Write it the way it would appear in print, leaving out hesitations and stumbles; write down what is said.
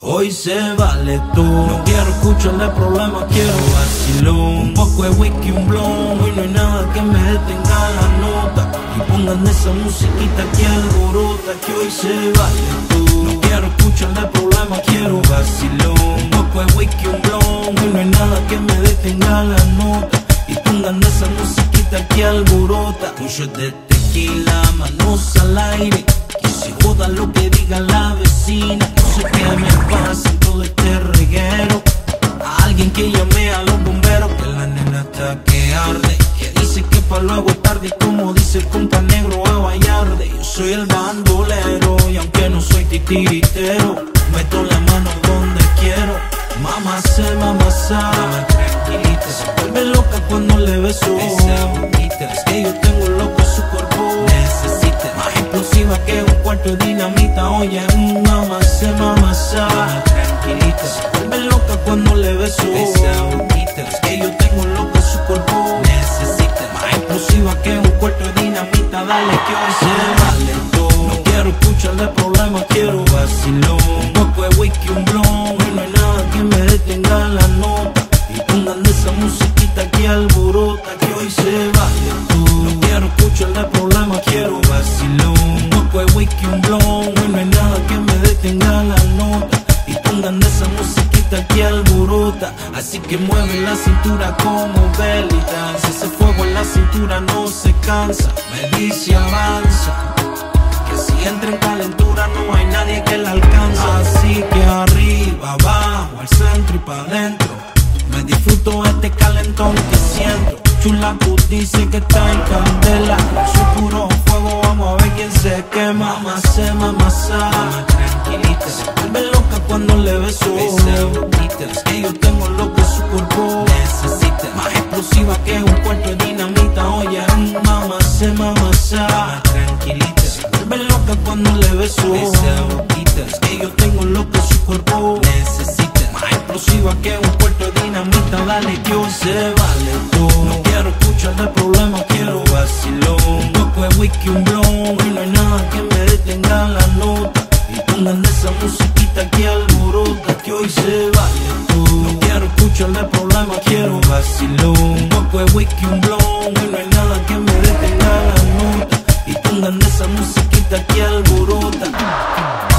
Hoy se vale todo. No quiero escuchar de problemas, quiero vacilón. Un poco de whisky, un blon. Hoy no hay nada que me detenga la nota. Y pongan esa musiquita que alborota, que hoy se vale todo. No quiero escuchar de problemas, quiero vacilón. Un poco de whisky, un blon. Hoy no hay nada que me detenga la nota. Y pongan esa musiquita que alborota. Un shot de tequila, manos al aire. Que se joda lo que diga la vecina. No sé qué me pasa en todo este reguero. A alguien que llame a los bomberos, que la nena está que arde. Que dice que pa' luego es tarde, como dice el compa negro a Vallarde. Yo soy el bandolero y aunque no soy titiritero, meto la mano donde quiero. Mamá sabe, tranquilita. Se vuelve loca cuando le beso. Esa boquita, es que yo tengo loco su cuerpo. Necesita más explosiva que un cuarto de dinamita. Oye, mamá sabe, tranquilita. Se vuelve loca cuando le beso. Esa boquita, es que yo tengo loco su cuerpo. Necesita más explosiva que un cuarto de dinamita. Dale que hoy se vale todo. No quiero escuchar de problemas, quiero vacilón. Un poco de whisky, un blon. No hay nada que me detenga la nota. Y pongan de esa musiquita que alborota, que hoy se vale todo. No quiero escuchar de problemas, quiero vacilón. Un poco de whisky, un blon. No hay nada que me detenga la nota. Y pongan de esa musiquita que alborota. Así que mueve la cintura como belly dance. Ese fuego en la cintura no se cansa. Me dice avanza, que si entra en calentura no hay nadie que la alcance. Así que arriba, abajo, al centro y pa' adentro. Me disfruto este calentón que siento. Chula, tú dices que está en candela. Su puro fuego, vamos a ver quién se quema. Mamá sabe, tranquilita. Se vuelve loca cuando le beso. Esa boquita, es que yo tengo loco su cuerpo. Necesita más explosiva que un cuarto de dinamita. Oye, mamá sabe, tranquilita. Se vuelve loca cuando le beso. Esa boquita, es que yo tengo loco su cuerpo. Necesita más explosiva que un puerto de dinamita. Dale que hoy se vale todo. No quiero escuchar de problemas, quiero vacilón. Un poco de whisky, un blon. Y no hay nada que me detenga la nota. Y pongan de esa musiquita que alborota, que hoy se vale todo. No quiero escuchar de problemas, quiero vacilón. Un poco de whisky, un blon. Y no hay nada que me detenga la nota. Y pongan de esa musiquita que alborota.